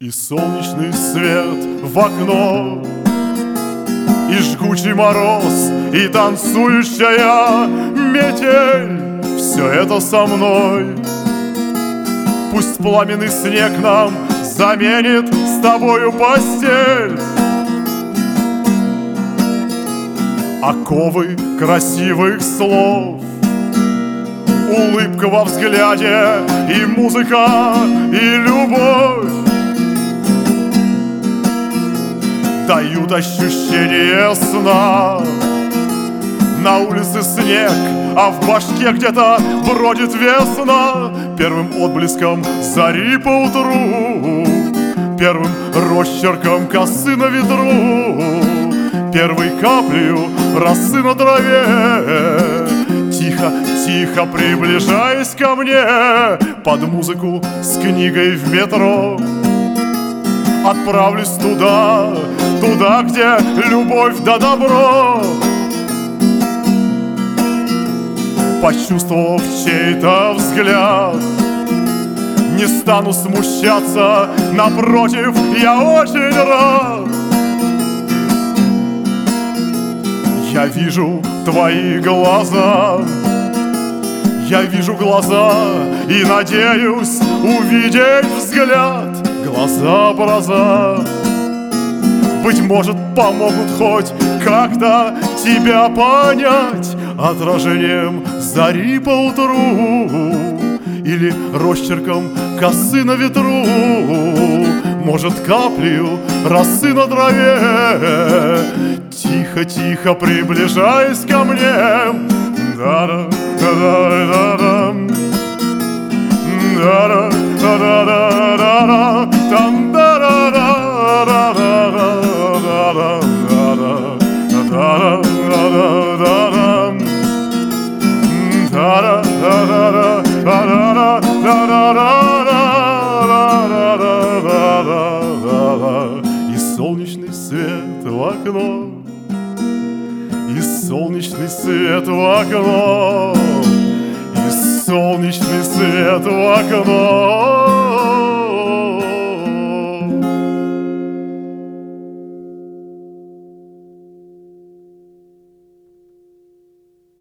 И солнечный свет в окно, и жгучий мороз, и танцующая метель — все это со мной. Пусть пламенный снег нам заменит с тобою постель. Оковы красивых слов, улыбка во взгляде, и музыка, и любовь дают ощущение сна. На улице снег, а в башке где-то бродит весна. Первым отблеском зари поутру, первым росчерком косы на ветру, первой каплею росы на траве. Тихо, тихо приближаясь ко мне, под музыку с книгой в метро отправлюсь туда, туда, где любовь да добро. Почувствовав чей-то взгляд, не стану смущаться, напротив, я очень рад. Я вижу твои глаза, я вижу глаза и надеюсь увидеть взгляд. Глаза, быть может, помогут хоть как-то тебя понять отражением зари поутру или росчерком косы на ветру, может, каплею росы на траве. Тихо, тихо приближаясь ко мне, да-да-да-да-да-да, да-да-да-да-да-да, и солнечный свет в окно, и солнечный свет в окно, и солнечный свет в окно.